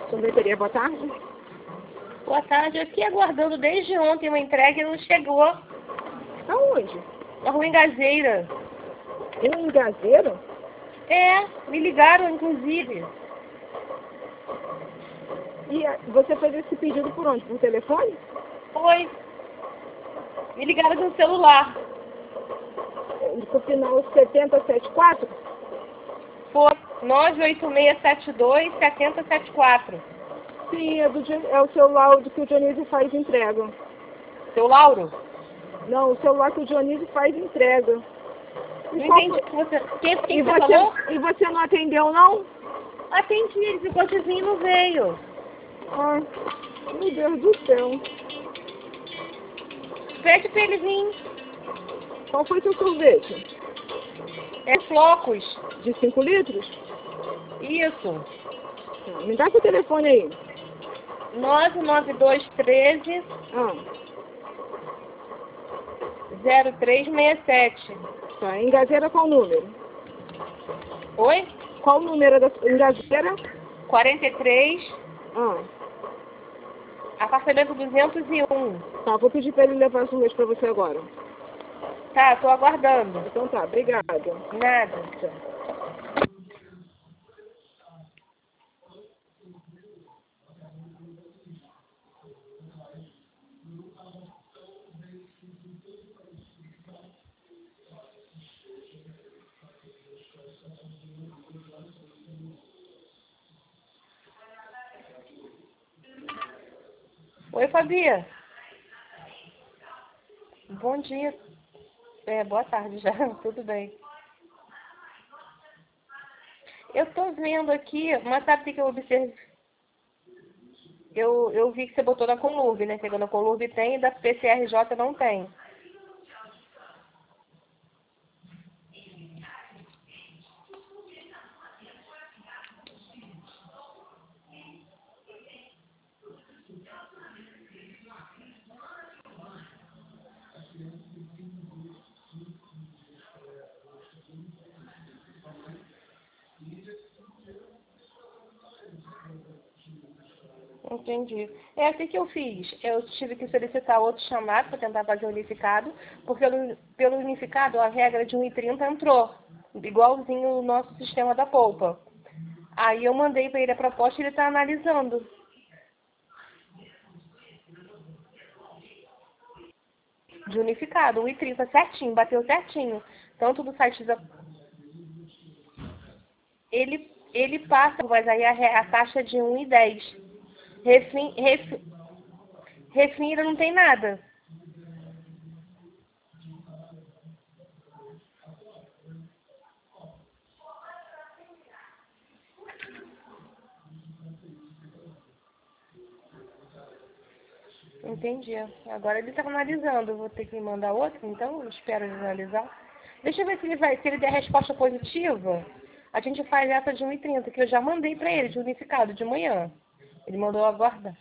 Sorveteria, boa tarde. Boa tarde, aqui aguardando desde ontem uma entrega e não chegou. Aonde? Na Rua Engazeira. Em Engazeiro? É, me ligaram inclusive. E você fez esse pedido por onde? Por telefone? Foi. Me ligaram no celular. No final 7074? Foi 98672-7074. Sim, é o celular que o Dionísio faz entrega. Seu Lauro? Não, o celular que o Dionísio faz entrega. Não entendi o que você... Quem você falou? E você não atendeu, não? Atendi, ele ficou sozinho e não veio. Ai, meu Deus do céu. Pede pra ele vir. Qual foi seu sorvete? É flocos. De 5 litros? Isso. Tá, me dá seu telefone aí. 99213 Ah, 0367. tá. Engazeira qual número? Oi? Qual o número da Engazeira? 43, Ah, apartamento 201. tá. Vou pedir pra ele levar o sorvete pra você agora. Tá, tô aguardando. Então tá, obrigada. Nada. Tchau. Oi, Fabia. Bom dia. Boa tarde já. Tudo bem. Eu tô vendo aqui, mas sabe o que eu observei? Eu vi que você botou na Conlurb, né? Chegando na Conlurb tem e da PCRJ não tem. Entendi. O que eu fiz? Eu tive que solicitar outro chamado para tentar fazer unificado, porque pelo unificado a regra de 1,30 entrou, igualzinho o nosso sistema da polpa. Aí eu mandei para ele a proposta e ele está analisando. De unificado, 1,30 certinho, bateu certinho. Tanto do site da... Ele passa, mas aí a taxa é de 1,10. Refim ainda não tem nada. Entendi. Agora ele está analisando. Eu vou ter que mandar outro, então eu espero ele analisar. Deixa eu ver se ele der resposta positiva, a gente faz essa de 1,30, que eu já mandei para ele, de unificado, de manhã. Ele mandou aguardar.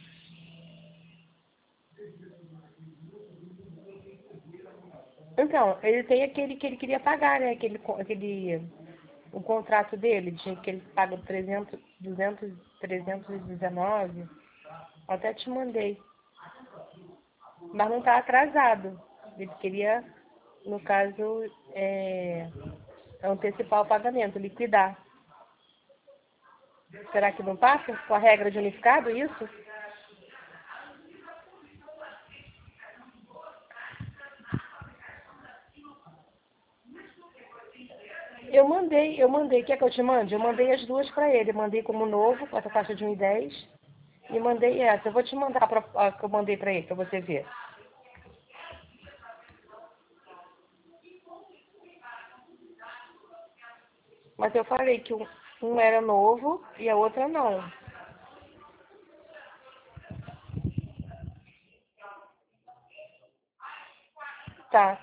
Então, ele tem aquele que ele queria pagar, né? O contrato dele, de que ele paga 319. Até te mandei. Mas não está atrasado. Ele queria, no caso, antecipar o pagamento, liquidar. Será que não passa com a regra de unificado isso? Eu mandei, quer que eu te mande? Eu mandei as duas para ele. Eu mandei como novo, com essa taxa de 1,10. E mandei essa. Eu vou te mandar a que eu mandei para ele, para você ver. Mas eu falei que um era novo e a outra não. Tá.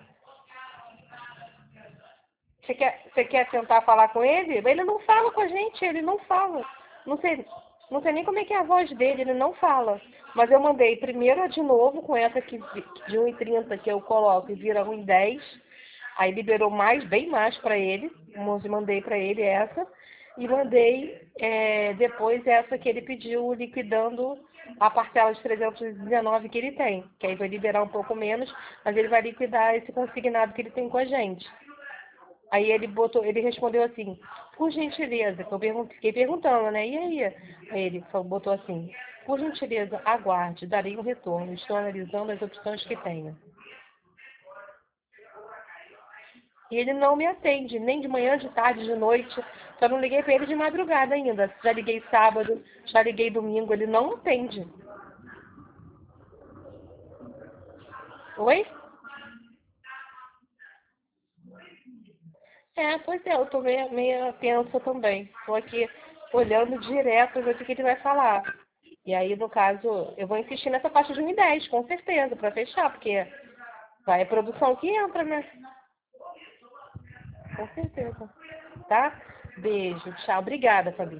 Você quer tentar falar com ele? Ele não fala com a gente, ele não fala. Não sei nem como é que é a voz dele, ele não fala. Mas eu mandei primeiro a de novo, com essa que, de 1,30 que eu coloco e vira 1,10. Aí liberou mais, bem mais para ele. Eu mandei para ele essa. e mandei depois essa que ele pediu, liquidando a parcela de 319 que ele tem, que aí vai liberar um pouco menos, mas ele vai liquidar esse consignado que ele tem com a gente. Aí ele respondeu assim, por gentileza, que fiquei perguntando, né? E aí? Aí ele botou assim, por gentileza, aguarde, darei um retorno, estou analisando as opções que tenho. E ele não me atende, nem de manhã, de tarde, de noite. Só não liguei para ele de madrugada ainda. Já liguei sábado, já liguei domingo, ele não atende. Oi? Pois é, eu tô meio tensa também. Tô aqui olhando direto para ver o que ele vai falar. E aí, no caso, eu vou insistir nessa faixa de 1,10, com certeza, para fechar, porque vai a produção que entra, né? Com certeza. Tá? Beijo, tchau. Obrigada, Fabi.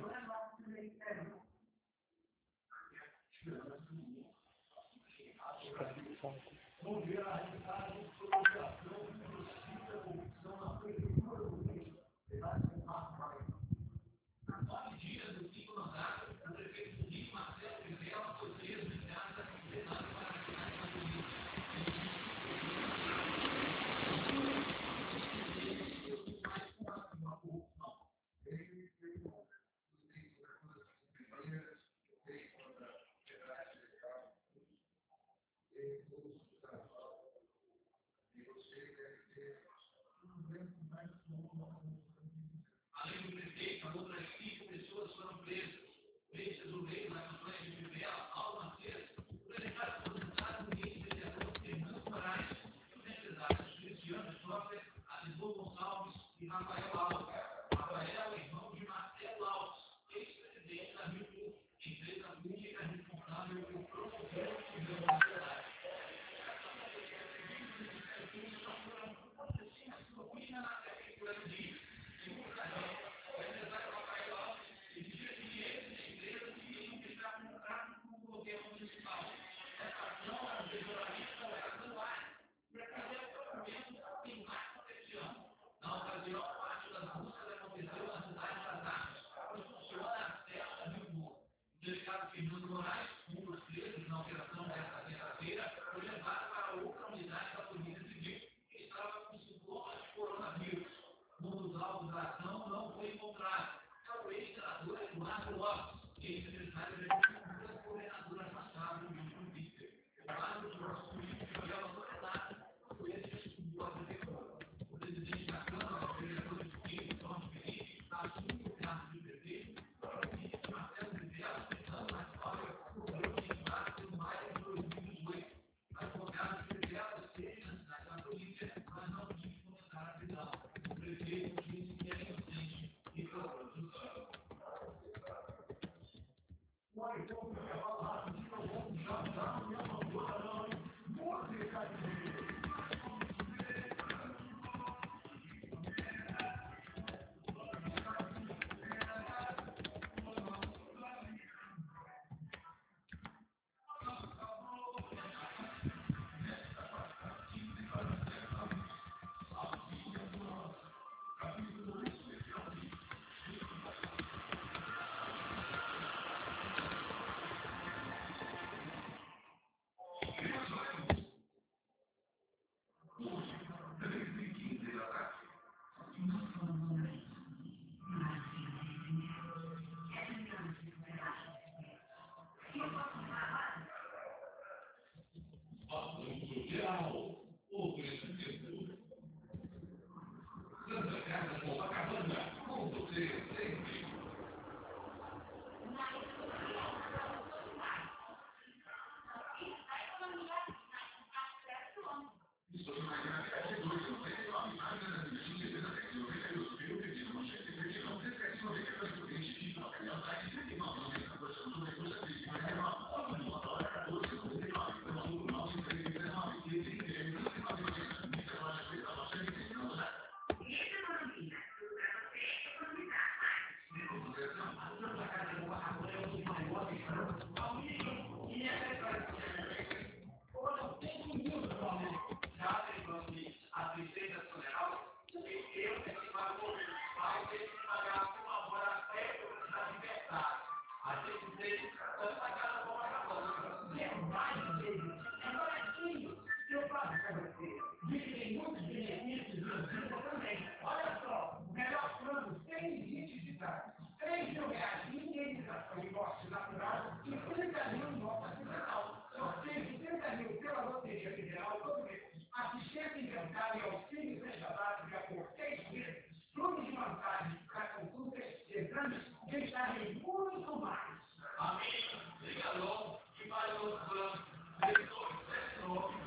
Assistência inventária e auxílio vegetal por 6 meses. Planos de vantagens para consultas e exames deixarem muito mais. Amigo, liga logo e vai no plano 3279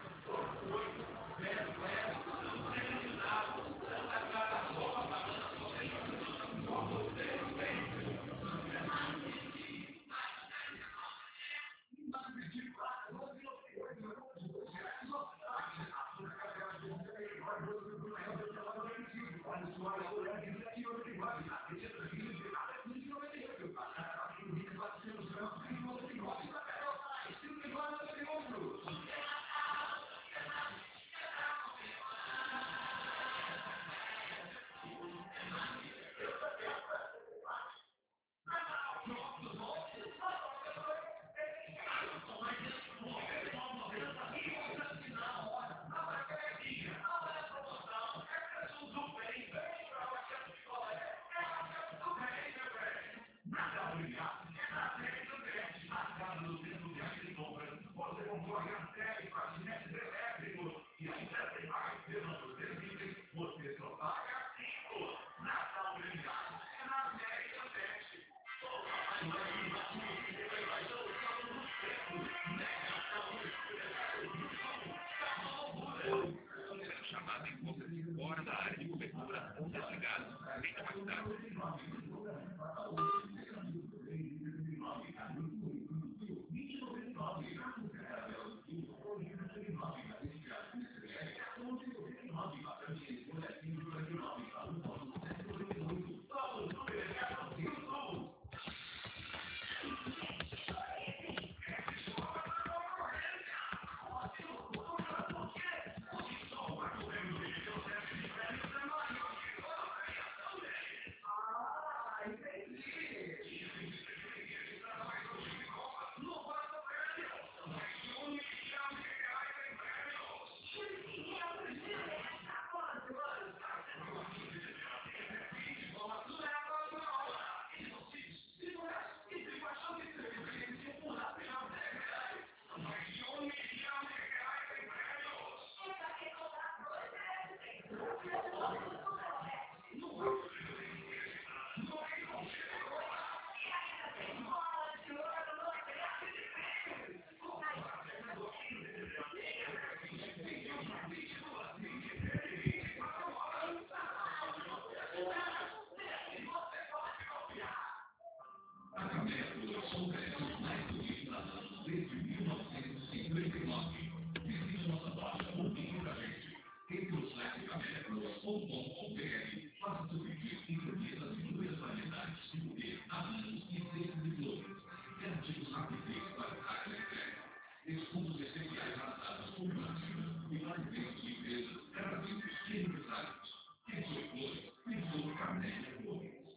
Você concorre a série patinete elétrico e ainda tem mais demanda serviços. Você só paga 5. Natal Brindado é na Mega 7. Será chamado em conta de fora da área de cobertura ou desligado, feita mais tarde. Desde 1959, visite nossa página pouquinho da gente. Entre os lactametros.com.br, faça seu pedido e conheça as inúmeras variedades de poder, avisos e cestas de flores. Garantimos rapidez para a entrega. Descontos especiais nas datas comemorativas e para eventos de empresas, gratuitos e aniversários. Pensou em flores? Pensou em Camélia Flores.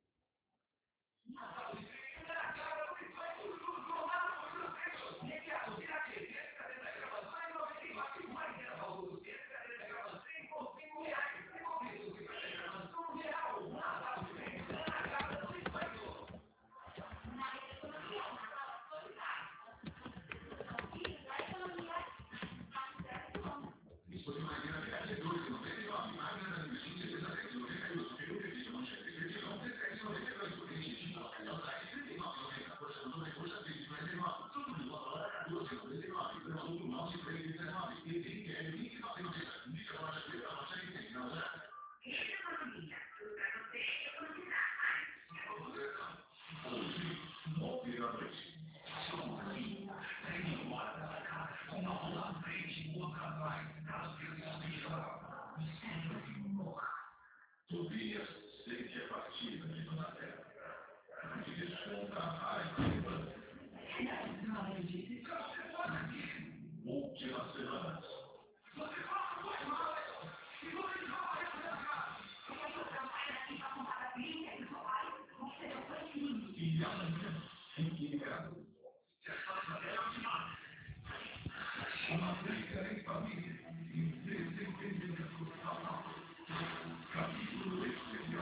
Tobias sente a partida de Dona Terra. Que desconta a raiva. Últimas semanas. E amanhã, fique ligado. Uma briga em família. Em desentendimento total. Capítulo especial.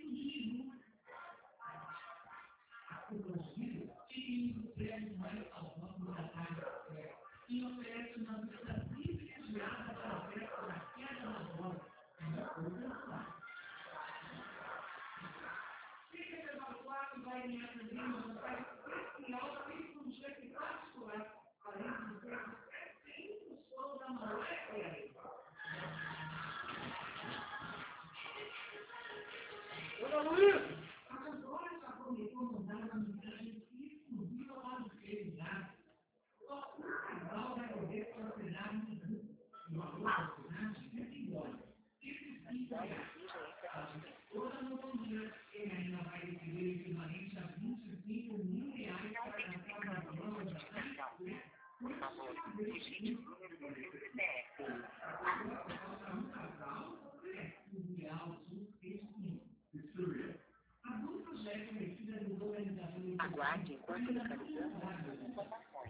Aguarde enquanto localizamos informações.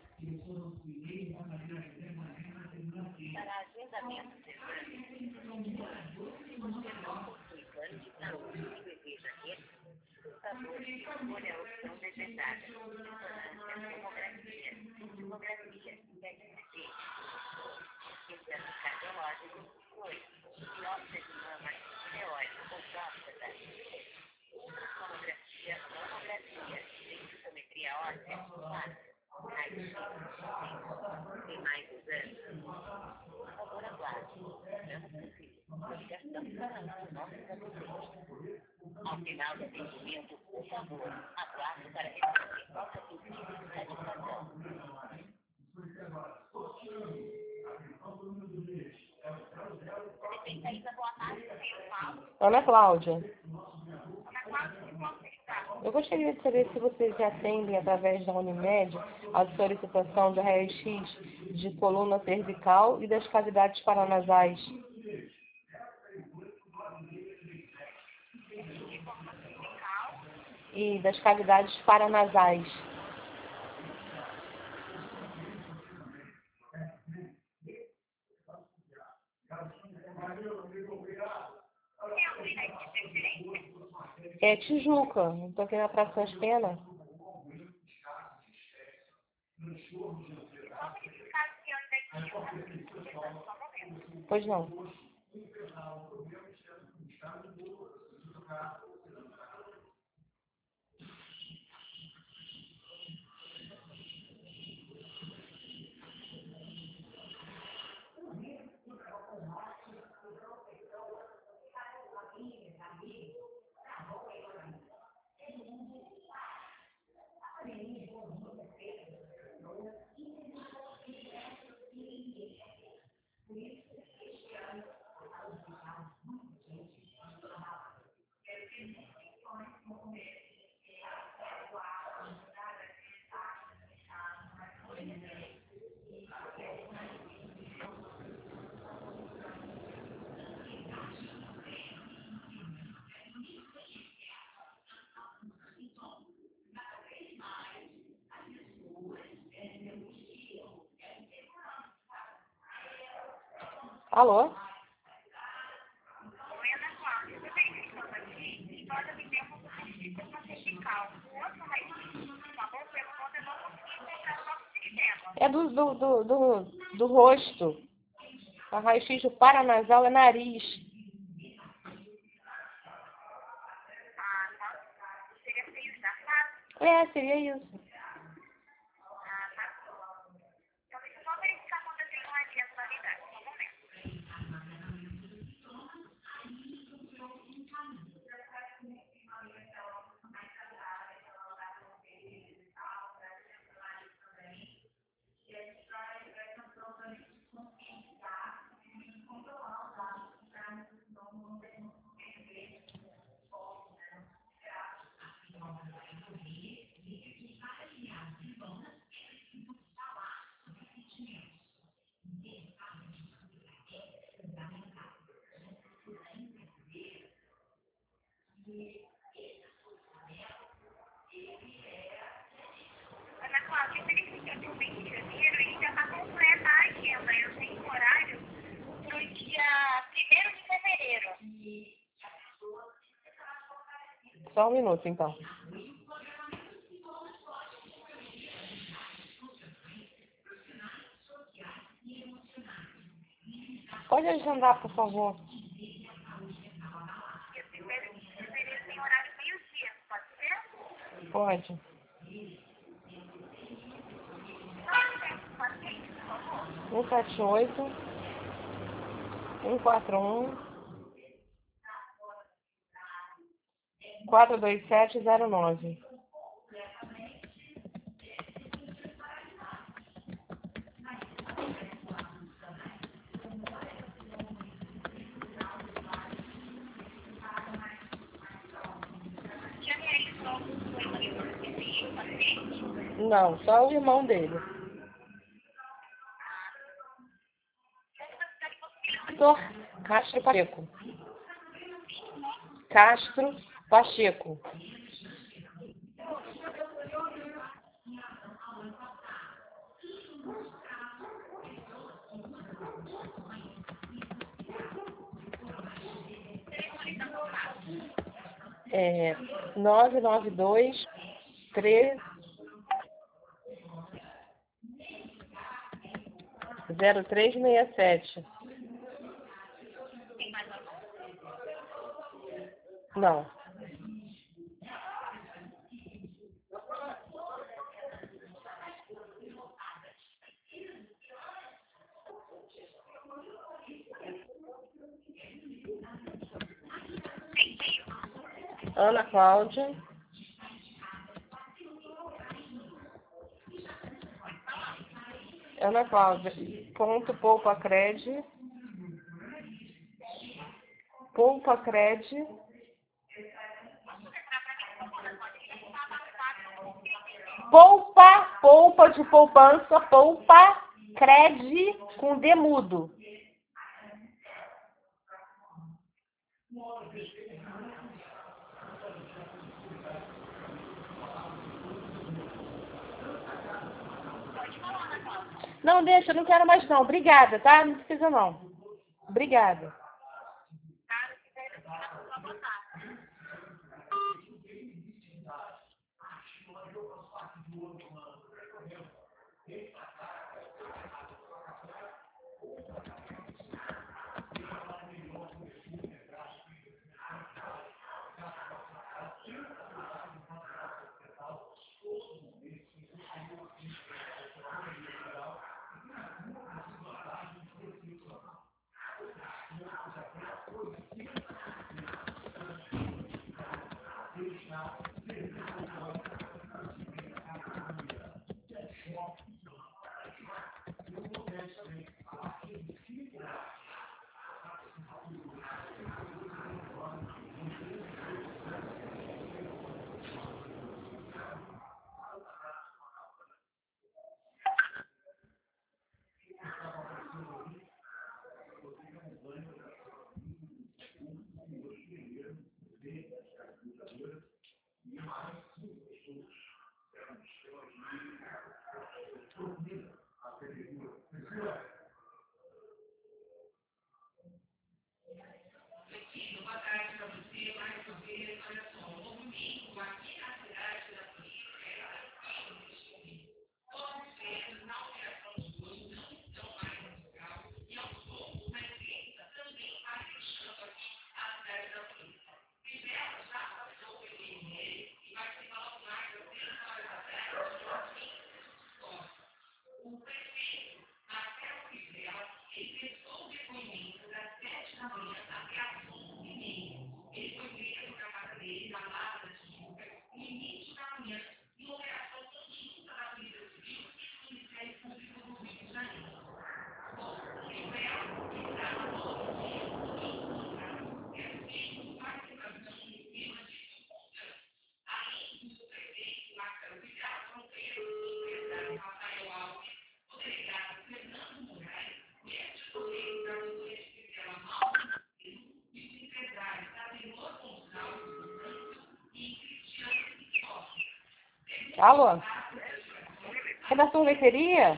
Para agendamento de exame, se você não possui plano de saúde e deseja esse, por favor, escolha a opção desejada. Ressonância, tomografia, PET-CT, exame cardiológico, 8, biópsia de mama, tireoide ou próstata, mamografia, densitometria óssea, 4. Raio-X, 5. Tem mais exames? Por favor, aguarde. Estamos possível. Ligação para o nosso gabinete. Ao final do atendimento, por favor, aguarde para receber nossa pedido de satisfação. Ana Cláudia. Eu gostaria de saber se vocês já atendem através da Unimed a solicitação de raio-x de coluna cervical e das cavidades paranasais. E das cavidades paranasais. É Tijuca, estou aqui na Praça das Penas. Pois não. Alô? É do rosto. A raio-x do paranasal é nariz. É, seria isso. Só um minuto, então. Pode agendar, por favor. Tem horário meio-dia, pode ser? Pode. Pode ser, por favor. 178 141 42709. Já realizou algum monitor de paciente? Não, só o irmão dele. Doutor Castro Pacheco. Castro Pacheco. É 992 3 0367. Tem mais algum? Não. Ana Cláudia. Ana Cláudia. Ponto Poupacred. Poupacred. Poupa de poupança, poupa, cred com D mudo. Não, deixa, eu não quero mais não. Obrigada, tá? Não precisa não. Obrigada. Caso quiser, só botar. Alô? Redação Leiteria?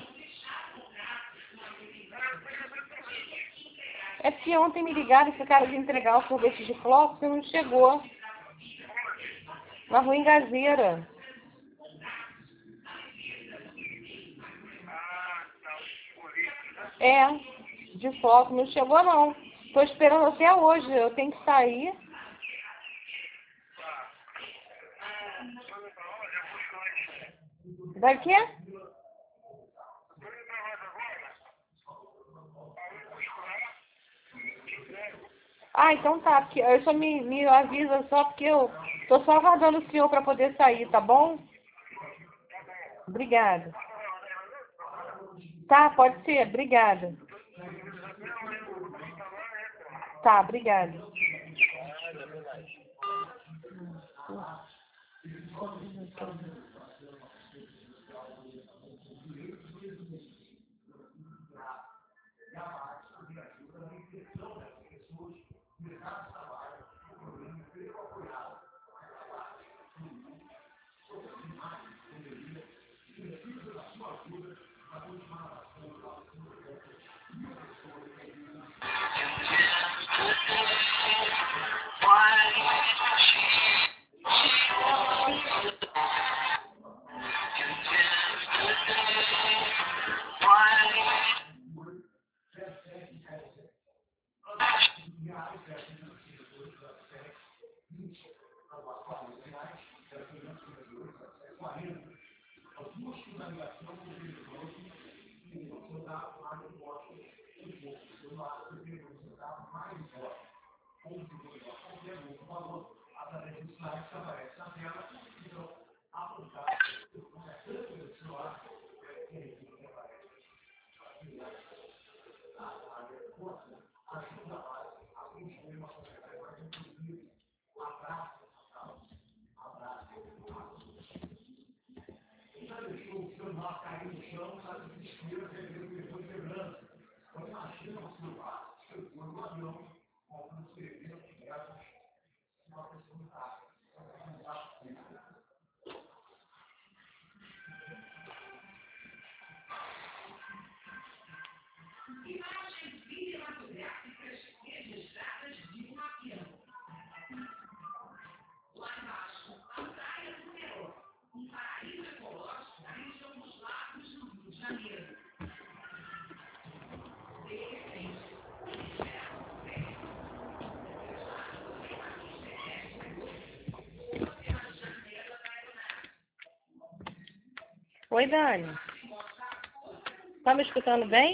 É porque ontem me ligaram e ficaram de entregar o sorvete de flocos e não chegou. Na Rua Engazeira. É, de foto. Não chegou, não. Tô esperando até hoje. Eu tenho que sair. Vai quê? Ah, então tá. Porque eu só me avisa só porque eu tô só aguardando o senhor para poder sair, tá bom? Obrigada. Tá, pode ser. Obrigada. Tá, obrigada. Oi, Dani. Tá me escutando bem?